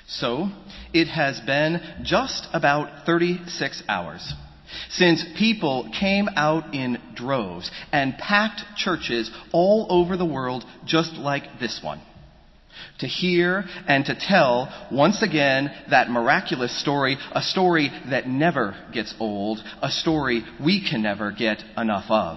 So, it has been just about 36 hours since people came out in droves and packed churches all over the world just like this one, to hear and to tell once again that miraculous story, a story that never gets old, a story we can never get enough of.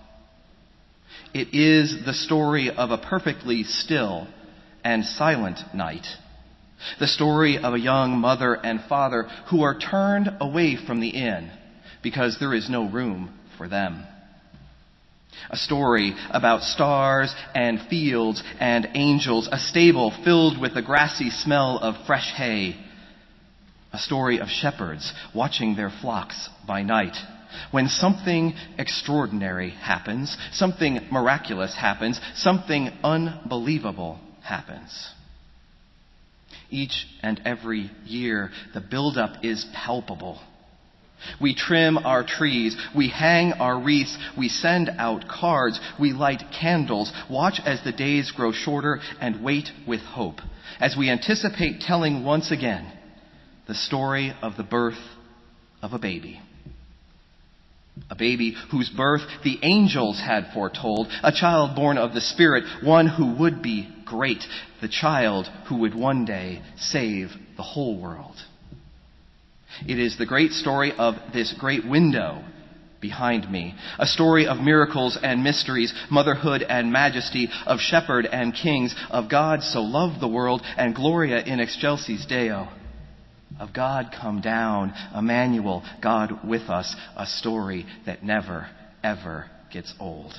It is the story of a perfectly still and silent night. The story of a young mother and father who are turned away from the inn because there is no room for them. A story about stars and fields and angels, a stable filled with the grassy smell of fresh hay. A story of shepherds watching their flocks by night. When something extraordinary happens, something miraculous happens, something unbelievable happens. Each and every year, the buildup is palpable. We trim our trees, we hang our wreaths, we send out cards, we light candles, watch as the days grow shorter, and wait with hope, as we anticipate telling once again the story of the birth of a baby. A baby whose birth the angels had foretold, a child born of the Spirit, one who would be great, the child who would one day save the whole world. It is the great story of this great window behind me, a story of miracles and mysteries, motherhood and majesty, of shepherd and kings, of God so loved the world and Gloria in excelsis Deo, of God come down, Emmanuel, God with us, a story that never, ever gets old.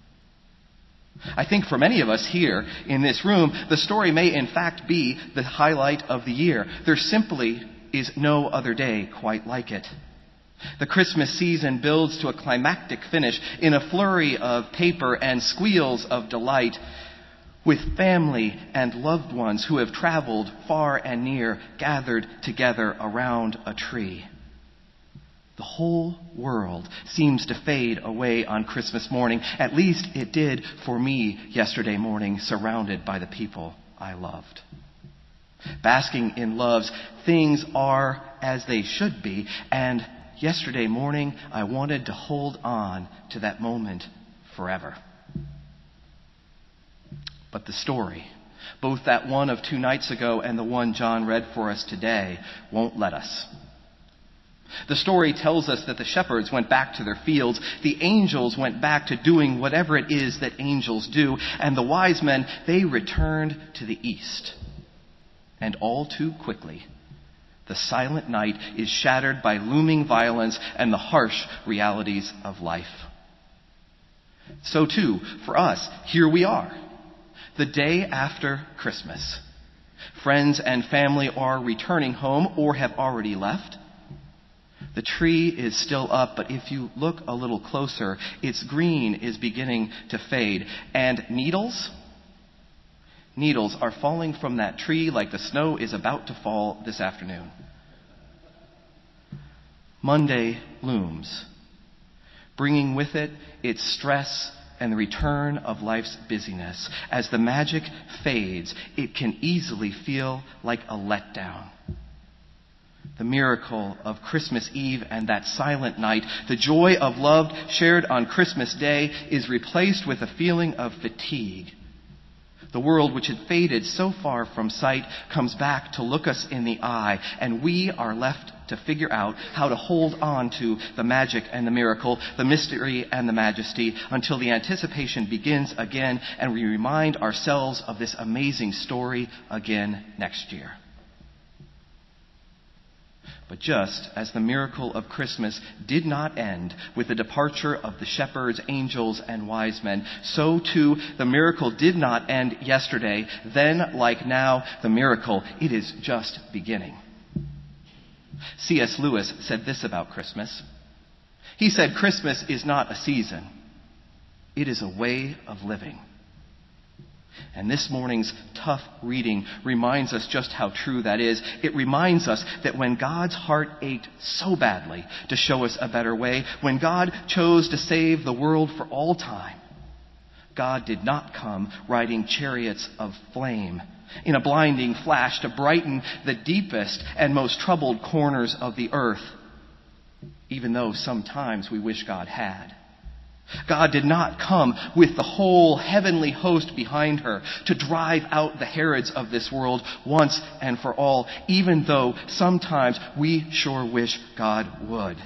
I think for many of us here in this room, the story may in fact be the highlight of the year. There simply is no other day quite like it. The Christmas season builds to a climactic finish in a flurry of paper and squeals of delight, with family and loved ones who have traveled far and near gathered together around a tree. The whole world seems to fade away on Christmas morning. At least it did for me yesterday morning, surrounded by the people I loved. Basking in love's things are as they should be, and yesterday morning I wanted to hold on to that moment forever. But the story, both that one of 2 nights ago and the one John read for us today, won't let us. The story tells us that the shepherds went back to their fields, the angels went back to doing whatever it is that angels do, and the wise men, they returned to the east. And all too quickly, the silent night is shattered by looming violence and the harsh realities of life. So too, for us, here we are, the day after Christmas. Friends and family are returning home or have already left. The tree is still up, but if you look a little closer, its green is beginning to fade. And needles are falling from that tree like the snow is about to fall this afternoon. Monday looms, bringing with it its stress and the return of life's busyness. As the magic fades, it can easily feel like a letdown. The miracle of Christmas Eve and that silent night, the joy of love shared on Christmas Day, is replaced with a feeling of fatigue. The world which had faded so far from sight comes back to look us in the eye, and we are left to figure out how to hold on to the magic and the miracle, the mystery and the majesty, until the anticipation begins again and we remind ourselves of this amazing story again next year. But just as the miracle of Christmas did not end with the departure of the shepherds, angels, and wise men, so too the miracle did not end yesterday. Then, like now, the miracle, it is just beginning. C.S. Lewis said this about Christmas. He said, "Christmas is not a season. It is a way of living." And this morning's tough reading reminds us just how true that is. It reminds us that when God's heart ached so badly to show us a better way, when God chose to save the world for all time, God did not come riding chariots of flame. in a blinding flash to brighten the deepest and most troubled corners of the earth, even though sometimes we wish God had. God did not come with the whole heavenly host behind her to drive out the Herods of this world once and for all, even though sometimes we sure wish God would.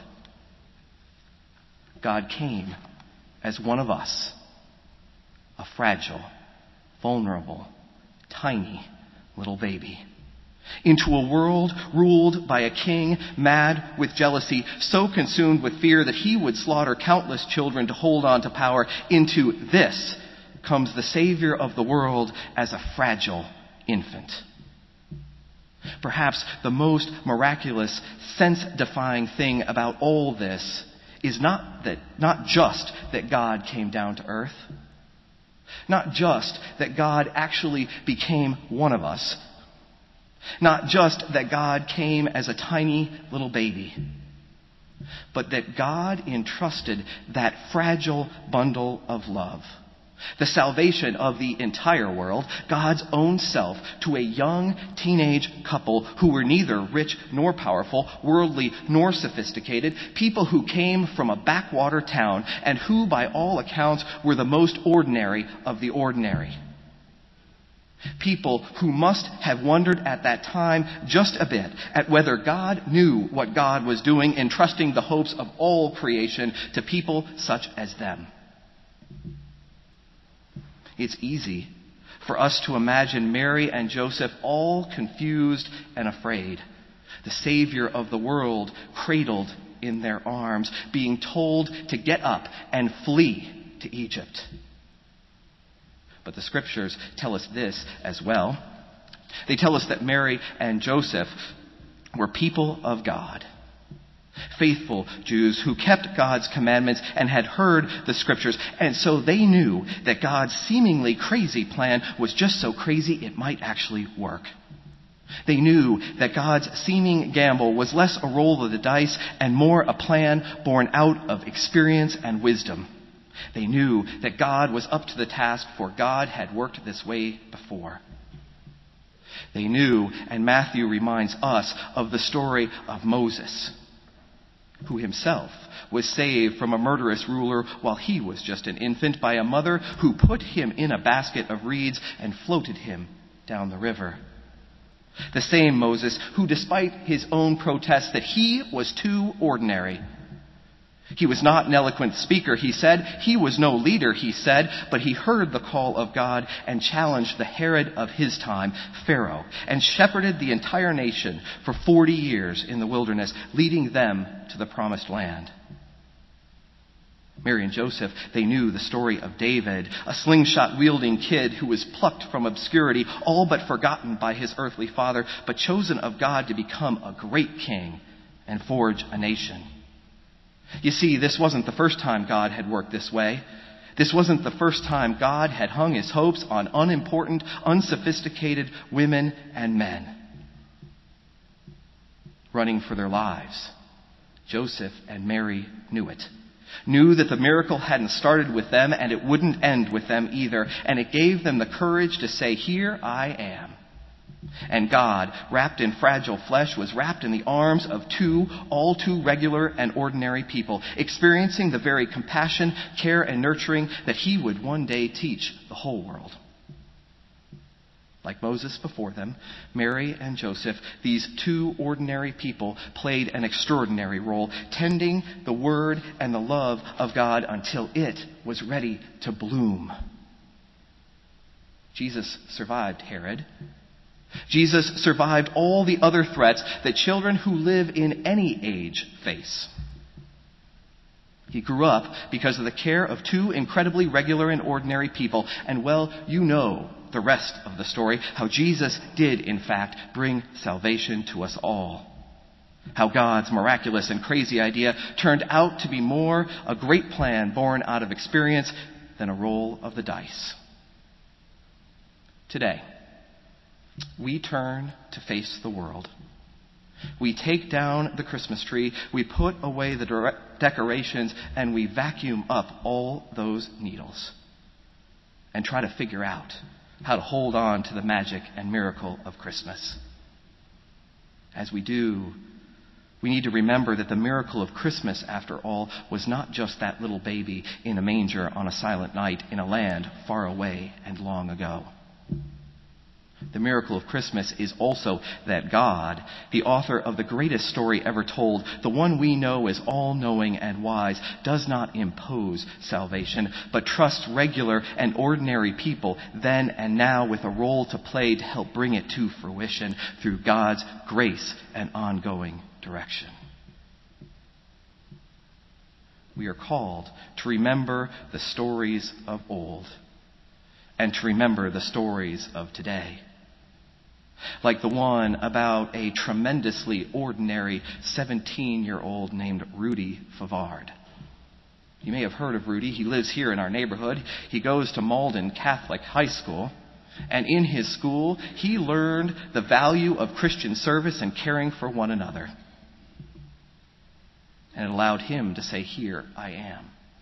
God came as one of us, a fragile, vulnerable, tiny little baby, into a world ruled by a king mad with jealousy, so consumed with fear that he would slaughter countless children to hold on to power. Into this comes the Savior of the world as a fragile infant. Perhaps the most miraculous, sense-defying thing about all this is not just that God came down to earth, not just that God actually became one of us, not just that God came as a tiny little baby, but that God entrusted that fragile bundle of love, the salvation of the entire world, God's own self, to a young teenage couple who were neither rich nor powerful, worldly nor sophisticated, people who came from a backwater town and who, by all accounts, were the most ordinary of the ordinary. People who must have wondered at that time just a bit at whether God knew what God was doing, entrusting the hopes of all creation to people such as them. It's easy for us to imagine Mary and Joseph all confused and afraid, the Savior of the world cradled in their arms, being told to get up and flee to Egypt. But the Scriptures tell us this as well. They tell us that Mary and Joseph were people of God, faithful Jews who kept God's commandments and had heard the Scriptures, and so they knew that God's seemingly crazy plan was just so crazy it might actually work. They knew that God's seeming gamble was less a roll of the dice and more a plan born out of experience and wisdom. They knew that God was up to the task, for God had worked this way before. They knew, and Matthew reminds us of the story of Moses, who himself was saved from a murderous ruler while he was just an infant by a mother who put him in a basket of reeds and floated him down the river. The same Moses who, despite his own protests that he was too ordinary, he was not an eloquent speaker, he said. He was no leader, he said. But he heard the call of God and challenged the Herod of his time, Pharaoh, and shepherded the entire nation for 40 years in the wilderness, leading them to the promised land. Mary and Joseph, they knew the story of David, a slingshot-wielding kid who was plucked from obscurity, all but forgotten by his earthly father, but chosen of God to become a great king and forge a nation. You see, this wasn't the first time God had worked this way. This wasn't the first time God had hung his hopes on unimportant, unsophisticated women and men running for their lives. Joseph and Mary knew it. Knew that the miracle hadn't started with them and it wouldn't end with them either. And it gave them the courage to say, "Here I am." And God, wrapped in fragile flesh, was wrapped in the arms of two all too regular and ordinary people, experiencing the very compassion, care, and nurturing that he would one day teach the whole world. Like Moses before them, Mary and Joseph, these two ordinary people played an extraordinary role, tending the word and the love of God until it was ready to bloom. Jesus survived Herod. Jesus survived all the other threats that children who live in any age face. He grew up because of the care of two incredibly regular and ordinary people. And well, you know the rest of the story, how Jesus did, in fact, bring salvation to us all. How God's miraculous and crazy idea turned out to be more a great plan born out of experience than a roll of the dice. Today, we turn to face the world. We take down the Christmas tree, we put away the decorations, and we vacuum up all those needles and try to figure out how to hold on to the magic and miracle of Christmas. As we do, we need to remember that the miracle of Christmas, after all, was not just that little baby in a manger on a silent night in a land far away and long ago. The miracle of Christmas is also that God, the author of the greatest story ever told, the one we know as all-knowing and wise, does not impose salvation, but trusts regular and ordinary people then and now with a role to play to help bring it to fruition through God's grace and ongoing direction. We are called to remember the stories of old and to remember the stories of today. Like the one about a tremendously ordinary 17-year-old named Rudy Favard. You may have heard of Rudy. He lives here in our neighborhood. He goes to Malden Catholic High School. And in his school, he learned the value of Christian service and caring for one another. And it allowed him to say, "Here I am."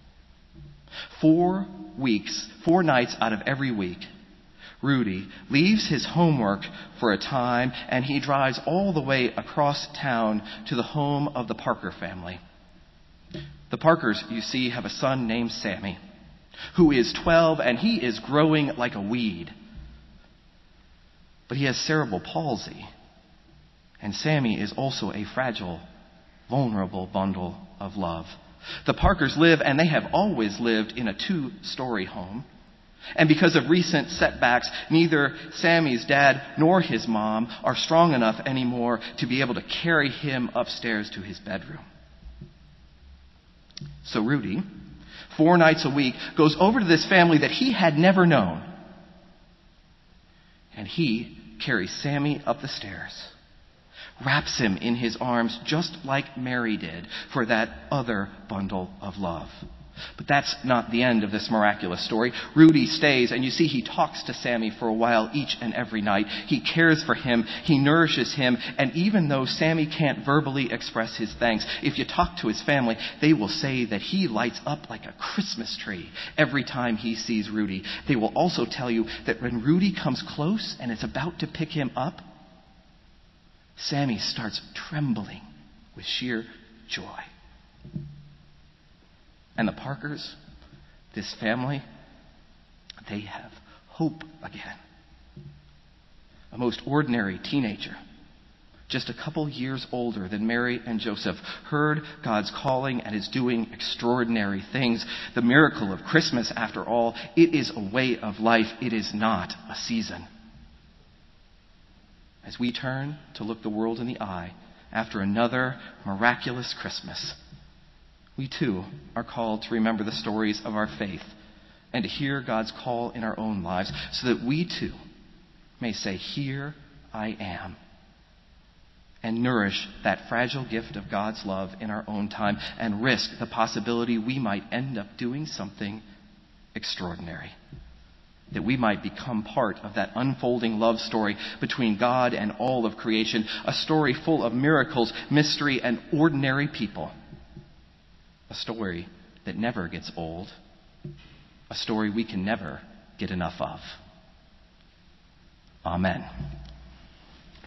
4 nights out of every week, Rudy leaves his homework for a time and he drives all the way across town to the home of the Parker family. The Parkers, you see, have a son named Sammy, who is 12 and he is growing like a weed. But he has cerebral palsy, and Sammy is also a fragile, vulnerable bundle of love. The Parkers live, and they have always lived, in a 2-story home. And because of recent setbacks, neither Sammy's dad nor his mom are strong enough anymore to be able to carry him upstairs to his bedroom. So Rudy, 4 nights a week, goes over to this family that he had never known. And he carries Sammy up the stairs, wraps him in his arms just like Mary did for that other bundle of love. But that's not the end of this miraculous story. Rudy stays, and you see he talks to Sammy for a while each and every night. He cares for him, he nourishes him, and even though Sammy can't verbally express his thanks, if you talk to his family, they will say that he lights up like a Christmas tree every time he sees Rudy. They will also tell you that when Rudy comes close and is about to pick him up, Sammy starts trembling with sheer joy. And the Parkers, this family, they have hope again. A most ordinary teenager, just a couple years older than Mary and Joseph, heard God's calling and is doing extraordinary things. The miracle of Christmas, after all, it is a way of life. It is not a season. As we turn to look the world in the eye after another miraculous Christmas, we too are called to remember the stories of our faith and to hear God's call in our own lives so that we too may say, "Here I am," and nourish that fragile gift of God's love in our own time and risk the possibility we might end up doing something extraordinary. That we might become part of that unfolding love story between God and all of creation, a story full of miracles, mystery, and ordinary people. A story that never gets old. A story we can never get enough of. Amen.